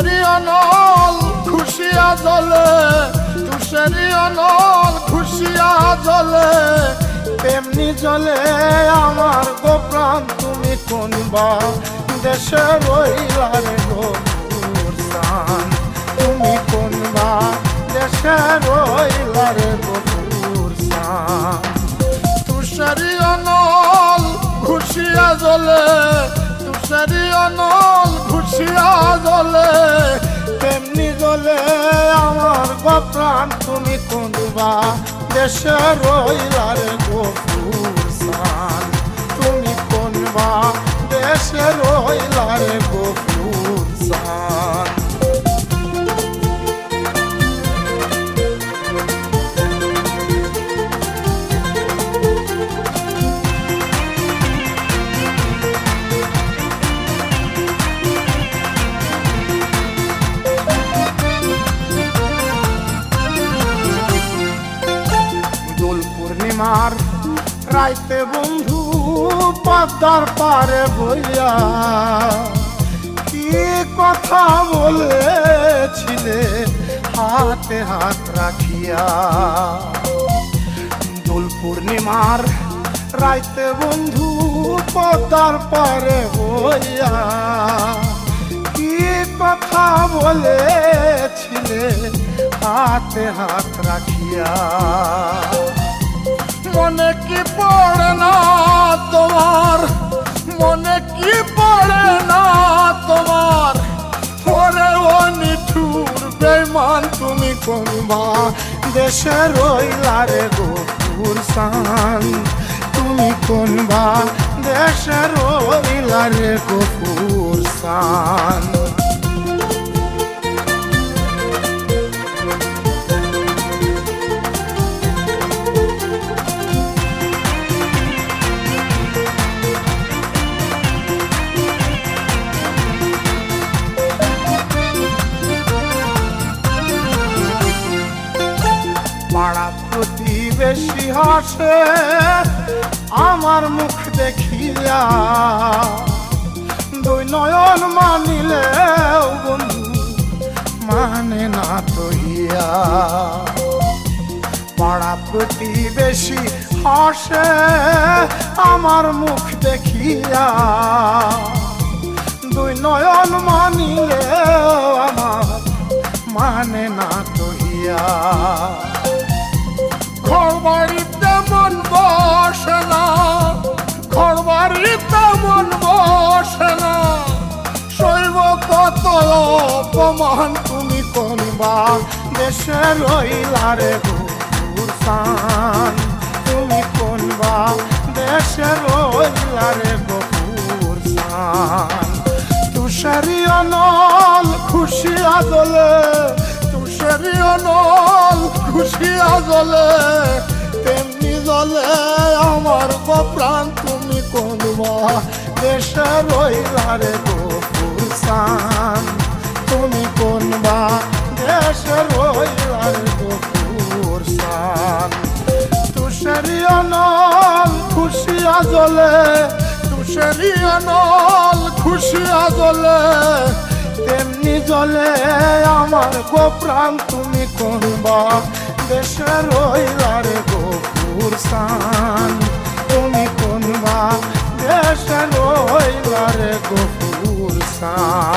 তুষারি অনল খুশিয়া জলে, তুষারি অনল খুশিয়া জলে, তেমনি জলে আমার গো প্রাণ তুমি কোনবা দেশে রইলা রে গো পুরসান, তুমি কোনবা দেশে রইলা রে গো পুরসান। তুষারি অনল খুশিয়া জলে, তুষারি অনল খুশিয়া জলে, তেমনি জলে আমার গো প্রাণ তুমি কোনবা দেশে রইলা রে গো পুরসান, তুমি কোনবা দেশে রইলা রে গো পুরসান। পূর্ণিমার রাইতে বন্ধু পদ্মার পারে বইয়া কি কথা বলেছিলে হাতে হাত রাখিয়া। দোল পূর্ণিমার রাইতে বন্ধু পদ্মার পারে বইয়া কি কথা বলেছিলে হাতে হাত রাখিয়া। মনে কি পড়ে না তোমার, মনে কি পড়ে না তোমার, ওরে ও নিঠুর বেঈমান তুমি কোনবা দেশে রইলা রে গো পুরসান, তুমি কোনবা দেশে রইলা রে গো পুরসান। পাড়া প্রতিবেশী হাসে আমার মুখ দেখিয়া, দুই নয়ন মানিলেও বন্ধু মানে না তহিয়া। পাড়া প্রতিবেশী হাসে আমার মুখ দেখিয়া, দুই নয়ন মানিলেও আমার মানে না তহিয়া। ঘর বাড়িতে মন বসে না, ঘর বাড়িতে মন বসে না, শৈব কত অপমান তুমি কোনবা দেশে রইলা রে গো পুরসান, তুমি কোনবা দেশে রইলা রে গো পুরসান। তুষারি অনল খুশিয়া জলে, তুষারি অনল খুশিয়া জলে, তেমনি জলে আমার গো প্রাণ তুমি কোনবা দেশে রইলা রে গো পুরসান, তুমি কোনবা দেশে রইলা রে গো পুরসান। তুষারি অনল খুশিয়া জলে, তুষারি অনল খুশিয়া জলে, তেমনি জলে আমার গো প্রাণ তুমি কোনবা দেশে রইলা রে গো পুরসান, তুমি কোনবা দেশে রইলা রে গো পুরসান।